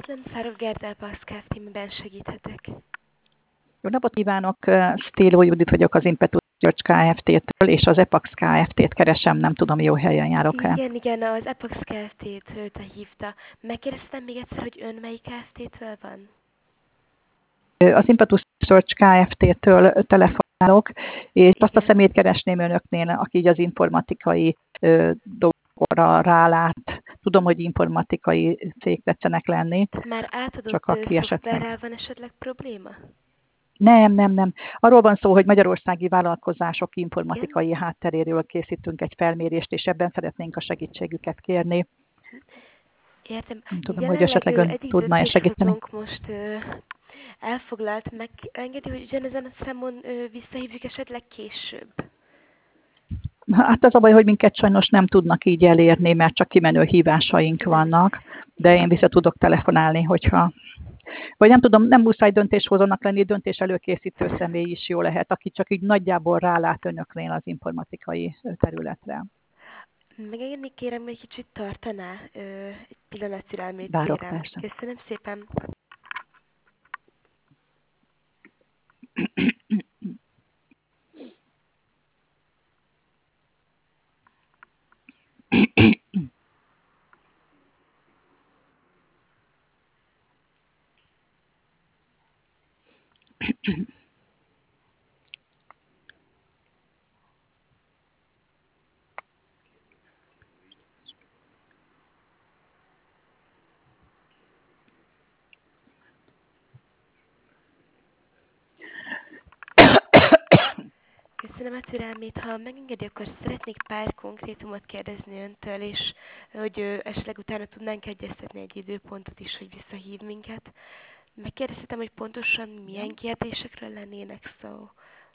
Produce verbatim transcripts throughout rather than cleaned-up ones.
Üdvözlöm, Szárok Gerda, Apax Kft. Miben segíthetek? Jó napot kívánok! Sztéló Judit vagyok az Impetus Search Kft-től, és az Apax Kft-t keresem, nem tudom, jó helyen járok-e. Igen, igen, az Apax Kft-től te hívta. Megkérdeztem még egyszer, hogy ön melyik Kft-től van? Az Impetus Search Kft-től telefonálok, és Igen. azt a személyt keresném önöknél, aki így az informatikai ö, dolgokra rálát. Tudom, hogy informatikai cég tetszenek lenni, Már átadott csak aki szoftverrel esetleg... van esetleg probléma? Nem, nem, nem. Arról van szó, hogy magyarországi vállalkozások Igen? informatikai hátteréről készítünk egy felmérést, és ebben szeretnénk a segítségüket kérni. Értem. Nem tudom, hogy Jelenleg esetleg ö, ön egyik tudna-e segíteni. döntéshozónk most ö, elfoglalt. Megengedi, hogy ugyanezen a számon ö, visszahívjuk esetleg később? Hát az a baj, hogy minket sajnos nem tudnak így elérni, mert csak kimenő hívásaink vannak, de én vissza tudok telefonálni, hogyha... Vagy nem tudom, nem muszáj döntéshozónak lenni, döntés előkészítő személy is jó lehet, aki csak így nagyjából rálát önöknél az informatikai területre. Megengedni kérem, hogy egy kicsit tartaná, ö, egy pillanat türelmét Várok, kérem. persze. Köszönöm szépen. Köszönöm a türelmét. Ha megengedi, akkor szeretnék pár konkrétumot kérdezni öntől, és hogy ö, esetleg utána tudnánk egyeztetni egy időpontot is, hogy visszahív minket. Megkérdezhetem, hogy pontosan milyen kérdésekről lennének szó.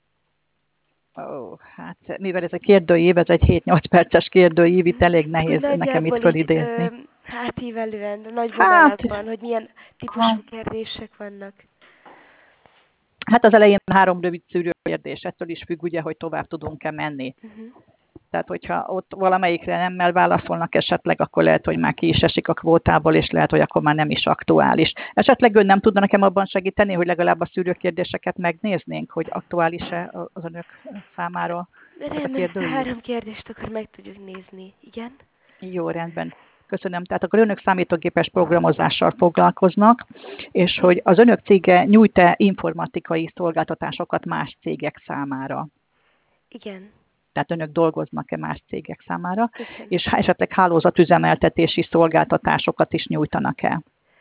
Ó, hát mivel ez egy kérdőív, ez egy hét-nyolc perces kérdőív, itt elég Úgy nehéz nekem itt nagyjából így ö, fölidézni. hátívelően, nagy Hát, vonalakban, hogy milyen ha, típusú kérdések vannak. hát az elején három rövid szűrő kérdés, ettől is függ ugye, hogy tovább tudunk-e menni. Uh-huh. Tehát, hogyha ott valamelyikre nemmel válaszolnak esetleg, akkor lehet, hogy már ki is esik a kvótából, és lehet, hogy akkor már nem is aktuális. Esetleg ön nem tudna nekem abban segíteni, hogy legalább a szűrőkérdéseket megnéznénk, hogy aktuális-e az önök számára ez a Rendben, ezt a kérdőív? három kérdést akkor meg tudjuk nézni. Igen? Jó, rendben. Köszönöm. Tehát akkor önök számítógépes programozással foglalkoznak, és hogy az önök cége nyújt-e informatikai szolgáltatásokat más cégek számára? Igen. Tehát önök dolgoznak-e más cégek számára, Igen. és esetleg hálózatüzemeltetési szolgáltatásokat is nyújtanak-e?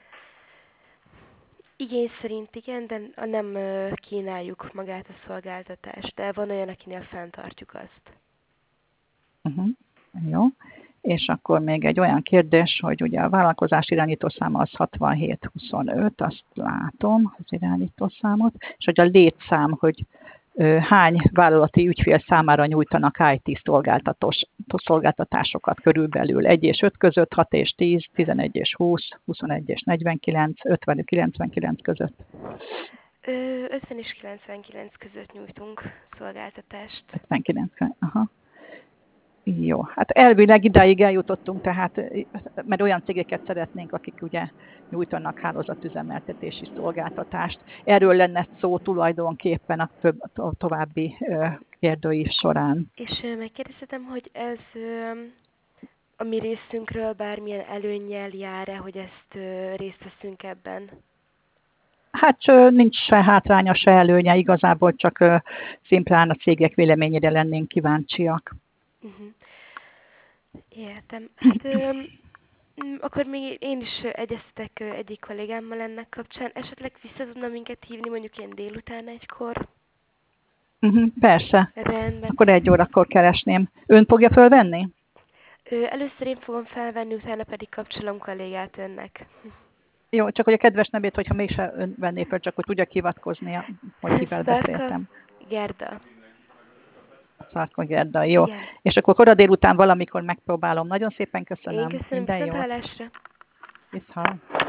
Igény szerint igen, de nem ö, kínáljuk magát a szolgáltatást, de van olyan, akinél fenntartjuk azt. Uh-huh. Jó. És akkor még egy olyan kérdés, hogy ugye a vállalkozás irányítószáma az hatvanhét huszonöt, azt látom, az irányítószámot, és hogy a létszám, hogy ö, hány vállalati ügyfél számára nyújtanak í té szolgáltatós, szolgáltatásokat körülbelül egy és öt között, hat és tíz, tizenegy és húsz, huszonegy és negyvenkilenc, ötven és kilencvenkilenc között. Ö, ötven és kilencvenkilenc között nyújtunk szolgáltatást. ötvenkilenc, aha. Jó, hát elvileg idáig eljutottunk, tehát, mert olyan cégeket szeretnénk, akik ugye nyújtanak hálózatüzemeltetési szolgáltatást. Erről lenne szó tulajdonképpen a, több, a további kérdőív során. És ö, megkérdezhetem, hogy ez ö, a mi részünkről bármilyen előnnyel jár-e, hogy ezt ö, részt veszünk ebben? Hát nincs se hátránya, se előnye, igazából csak szimplán a cégek véleményére lennénk kíváncsiak. Uh-huh. Értem. Hát ö, akkor még én is egyeztetek egyik kollégámmal ennek kapcsán. Esetleg vissza tudna minket hívni mondjuk ilyen délután egykor? Uh-huh, persze. Rendben. Akkor egy órakor keresném. Ön fogja fölvenni? Ö, először én fogom felvenni, utána pedig kapcsolom kollégát önnek. Jó, csak hogy a kedves nevét, hogyha mégse ön venné föl, csak hogy tudjak hivatkozni, hogy kivel beszéltem. Gerda. Szarka Gerda, jó. Igen. És akkor kora délután valamikor megpróbálom. Nagyon szépen köszönöm. Én köszönöm, Minden viszont jót. hallásra. Viszont.